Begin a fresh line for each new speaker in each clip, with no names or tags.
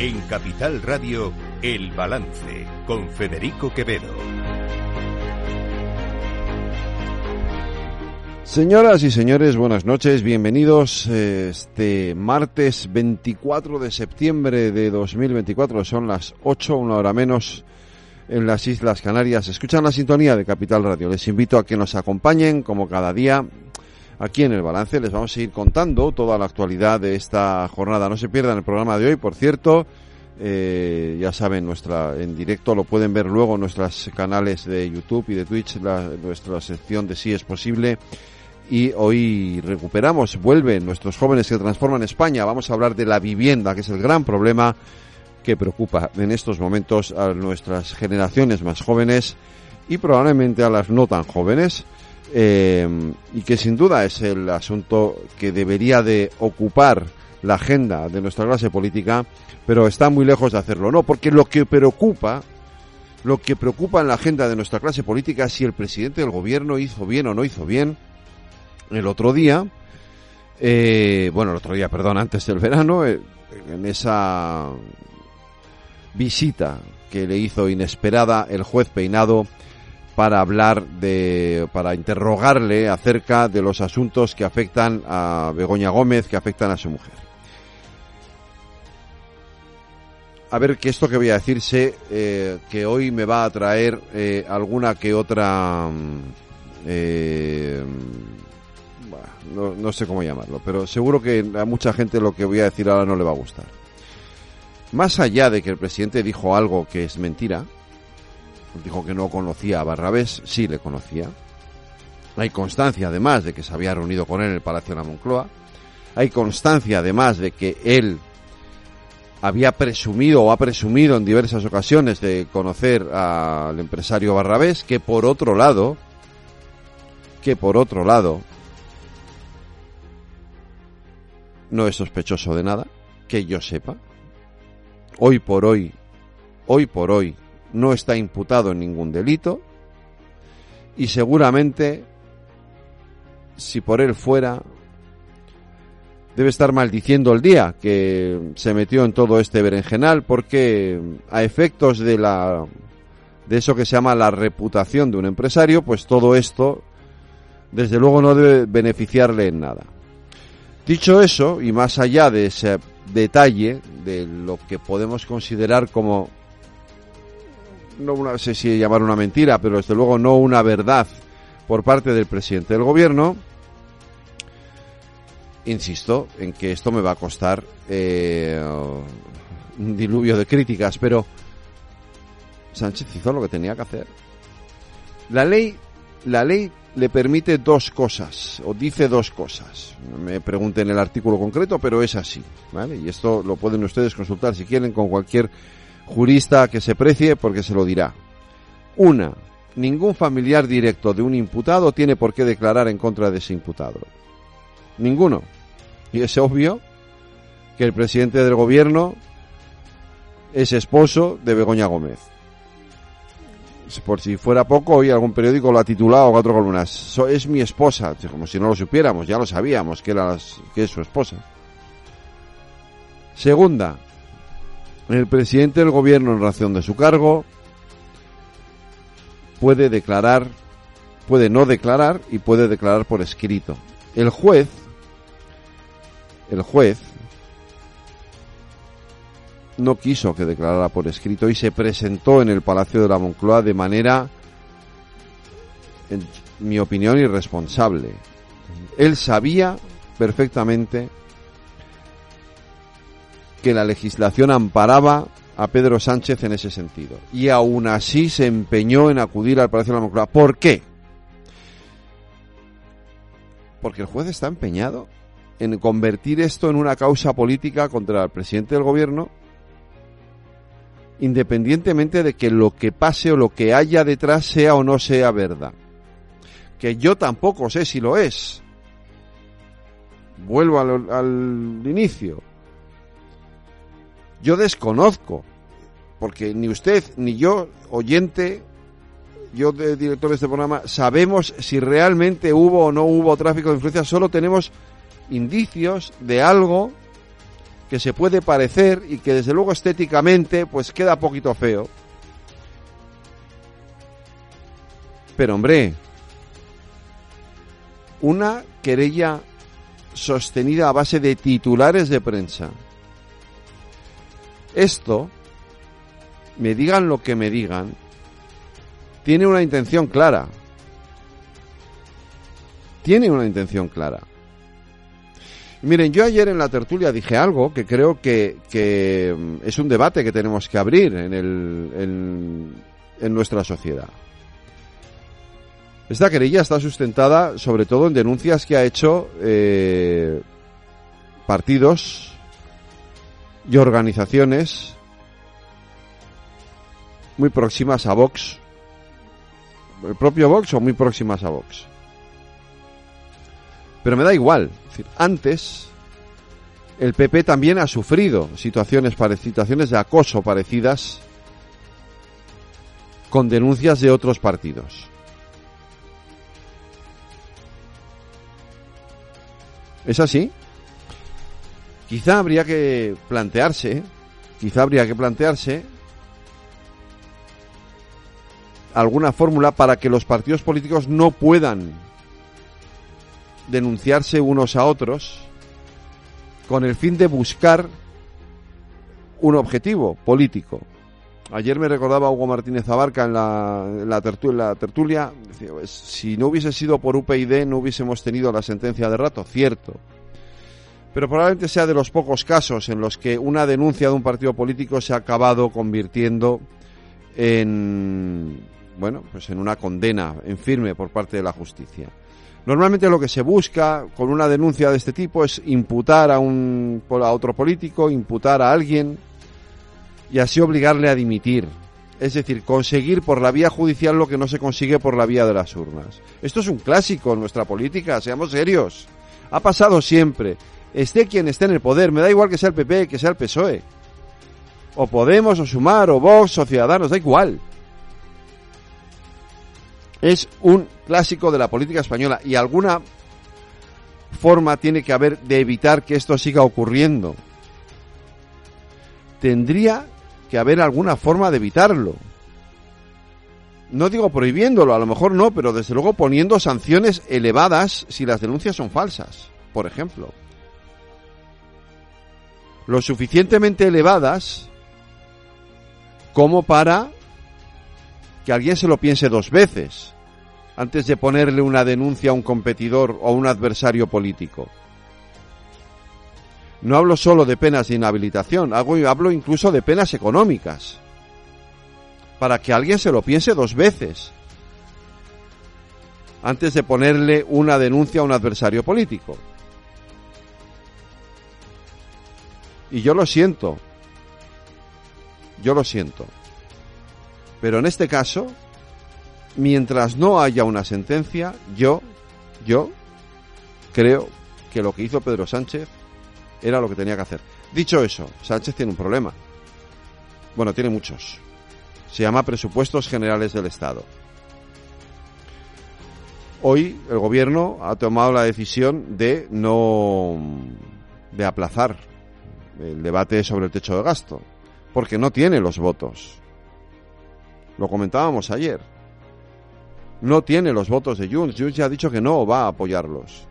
En Capital Radio, El Balance, con Federico Quevedo.
Señoras y señores, buenas noches, bienvenidos este martes 24 de septiembre de 2024, son las 8, una hora menos en las Islas Canarias. Escuchan la sintonía de Capital Radio, les invito a que nos acompañen como cada día aquí en El Balance. Les vamos a ir contando toda la actualidad de esta jornada. No se pierdan el programa de hoy, por cierto, ya saben, en directo lo pueden ver luego en nuestros canales de YouTube y de Twitch, nuestra sección de Sí es Posible. Y hoy vuelven nuestros jóvenes que transforman España. Vamos a hablar de la vivienda, que es el gran problema que preocupa en estos momentos a nuestras generaciones más jóvenes y probablemente a las no tan jóvenes, y que sin duda es el asunto que debería de ocupar la agenda de nuestra clase política, pero está muy lejos de hacerlo. No, porque lo que preocupa en la agenda de nuestra clase política es si el presidente del gobierno hizo bien o no hizo bien. El otro día, antes del verano, en esa visita que le hizo inesperada el juez Peinado para interrogarle acerca de los asuntos que afectan a Begoña Gómez, que afectan a su mujer. A ver, que esto que voy a decir sé que hoy me va a traer alguna que otra... no sé cómo llamarlo, pero seguro que a mucha gente lo que voy a decir ahora no le va a gustar. Más allá de que el presidente dijo algo que es mentira, dijo que no conocía a Barrabés, sí le conocía. Hay constancia además de que se había reunido con él en el Palacio de la Moncloa. Hay constancia además de que él había presumido o ha presumido en diversas ocasiones de conocer al empresario Barrabés, que por otro lado, no es sospechoso de nada, que yo sepa. Hoy por hoy, no está imputado en ningún delito, y seguramente, si por él fuera, debe estar maldiciendo el día que se metió en todo este berenjenal, porque a efectos de eso que se llama la reputación de un empresario, pues todo esto, desde luego, no debe beneficiarle en nada. Dicho eso, y más allá de ese detalle de lo que podemos considerar como, no sé si llamar una mentira, pero desde luego no una verdad por parte del presidente del gobierno, insisto en que esto me va a costar un diluvio de críticas, pero Sánchez hizo lo que tenía que hacer. La ley le permite dos cosas, o dice dos cosas. Me pregunten el artículo concreto, pero es así, ¿vale? Y esto lo pueden ustedes consultar si quieren con cualquier jurista que se precie, porque se lo dirá. Una, ningún familiar directo de un imputado tiene por qué declarar en contra de ese imputado. Ninguno. Y es obvio que el presidente del gobierno es esposo de Begoña Gómez. Por si fuera poco, hoy algún periódico lo ha titulado a 4 columnas. Es mi esposa, como si no lo supiéramos, ya lo sabíamos que es su esposa. Segunda, el presidente del gobierno en razón de su cargo puede no declarar y puede declarar por escrito. El juez no quiso que declarara por escrito y se presentó en el Palacio de la Moncloa de manera, en mi opinión, irresponsable. Él sabía perfectamente que la legislación amparaba a Pedro Sánchez en ese sentido, y aún así se empeñó en acudir al Palacio de la Moncloa. ¿Por qué? Porque el juez está empeñado en convertir esto en una causa política contra el presidente del gobierno, independientemente de que lo que pase o lo que haya detrás sea o no sea verdad. Que yo tampoco sé si lo es. Vuelvo al inicio. Yo desconozco, porque ni usted ni yo, oyente, yo de director de este programa, sabemos si realmente hubo o no hubo tráfico de influencias. Solo tenemos indicios de algo que se puede parecer y que desde luego estéticamente pues queda poquito feo. Pero hombre, una querella sostenida a base de titulares de prensa. Esto, me digan lo que me digan, tiene una intención clara. Tiene una intención clara. Miren, yo ayer en la tertulia dije algo que creo que es un debate que tenemos que abrir en nuestra sociedad. Esta querella está sustentada sobre todo en denuncias que ha hecho partidos y organizaciones muy próximas a Vox, el propio Vox o muy próximas a Vox. Pero me da igual, es decir, antes el PP también ha sufrido situaciones de acoso parecidas con denuncias de otros partidos. ¿Es así? Quizá habría que plantearse alguna fórmula para que los partidos políticos no puedan denunciarse unos a otros con el fin de buscar un objetivo político. Ayer me recordaba Hugo Martínez Abarca en la tertulia, decía, pues, si no hubiese sido por UPyD no hubiésemos tenido la sentencia de Rato, cierto. Pero probablemente sea de los pocos casos en los que una denuncia de un partido político se ha acabado convirtiendo en una condena en firme por parte de la justicia. Normalmente lo que se busca con una denuncia de este tipo es imputar a otro político, imputar a alguien y así obligarle a dimitir. Es decir, conseguir por la vía judicial lo que no se consigue por la vía de las urnas. Esto es un clásico en nuestra política, seamos serios. Ha pasado siempre. Esté quien esté en el poder, me da igual que sea el PP, que sea el PSOE. O Podemos, o Sumar, o Vox, o Ciudadanos, da igual. Es un clásico de la política española y alguna forma tiene que haber de evitar que esto siga ocurriendo. Tendría que haber alguna forma de evitarlo. No digo prohibiéndolo, a lo mejor no, pero desde luego poniendo sanciones elevadas si las denuncias son falsas, por ejemplo. Lo suficientemente elevadas como para que alguien se lo piense dos veces antes de ponerle una denuncia a un competidor o a un adversario político. No hablo solo de penas de inhabilitación, hablo incluso de penas económicas, para que alguien se lo piense dos veces antes de ponerle una denuncia a un adversario político. Y yo lo siento, pero en este caso, mientras no haya una sentencia, yo creo que lo que hizo Pedro Sánchez era lo que tenía que hacer. Dicho eso, Sánchez tiene un problema. Bueno, tiene muchos. Se llama Presupuestos Generales del Estado. Hoy el gobierno ha tomado la decisión de aplazar el debate sobre el techo de gasto, porque no tiene los votos. Lo comentábamos ayer. No tiene los votos de Junts. Junts ya ha dicho que no va a apoyarlos.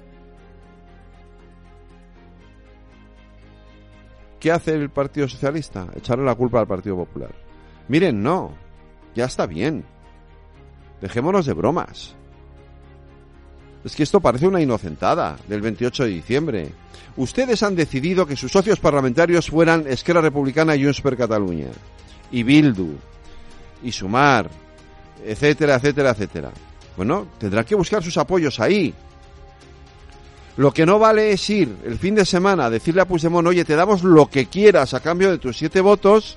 ¿Qué hace el Partido Socialista? Echarle la culpa al Partido Popular. Miren, no. Ya está bien. Dejémonos de bromas. Es que esto parece una inocentada del 28 de diciembre. Ustedes han decidido que sus socios parlamentarios fueran Esquerra Republicana y Junts per Catalunya, y Bildu, y Sumar, etcétera, etcétera, etcétera. Bueno, tendrán que buscar sus apoyos ahí. Lo que no vale es ir el fin de semana a decirle a Puigdemont, oye, te damos lo que quieras a cambio de tus 7 votos,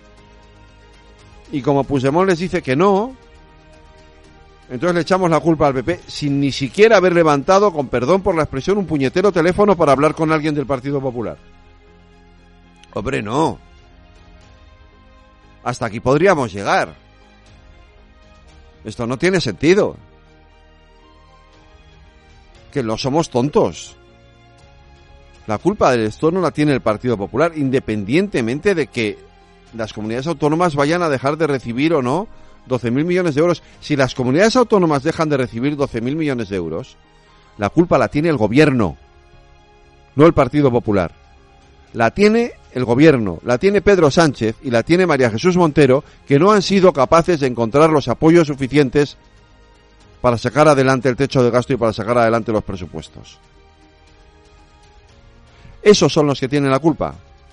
y como Puigdemont les dice que no, entonces le echamos la culpa al PP sin ni siquiera haber levantado, con perdón por la expresión, un puñetero teléfono para hablar con alguien del Partido Popular. Hombre, no. Hasta aquí podríamos llegar. Esto no tiene sentido. Que no somos tontos. La culpa de esto no la tiene el Partido Popular, independientemente de que las comunidades autónomas vayan a dejar de recibir o no 12.000 millones de euros. Si las comunidades autónomas dejan de recibir 12.000 millones de euros, la culpa la tiene el gobierno, no el Partido Popular. La tiene el gobierno, la tiene Pedro Sánchez y la tiene María Jesús Montero, que no han sido capaces de encontrar los apoyos suficientes para sacar adelante el techo de gasto y para sacar adelante los presupuestos. Esos son los que tienen la culpa.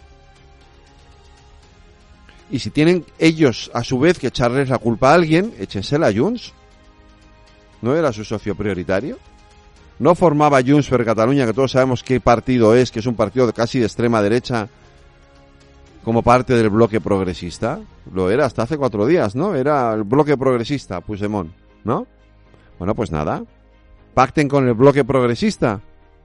Y si tienen ellos a su vez que echarles la culpa a alguien, échensela a Junts. ¿No era su socio prioritario? ¿No formaba Junts per Catalunya, que todos sabemos qué partido es, que es un partido casi de extrema derecha, como parte del bloque progresista? Lo era hasta hace 4 días, ¿no? Era el bloque progresista, Puigdemont, ¿no? Bueno, pues nada. Pacten con el bloque progresista.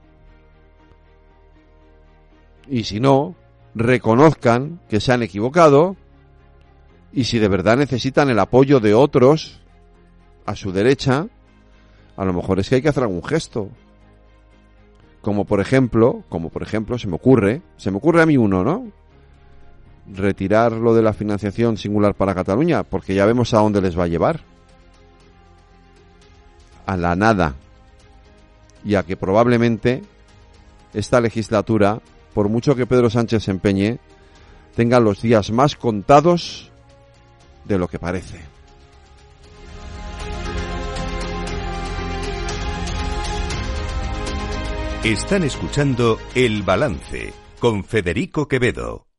Y si no, reconozcan que se han equivocado, y si de verdad necesitan el apoyo de otros a su derecha, a lo mejor es que hay que hacer algún gesto. Como por ejemplo, se me ocurre a mí uno, ¿no? Retirar lo de la financiación singular para Cataluña, porque ya vemos a dónde les va a llevar. A la nada. Y a que probablemente esta legislatura, por mucho que Pedro Sánchez se empeñe, tenga los días más contados de lo que parece.
Están escuchando El Balance con Federico Quevedo.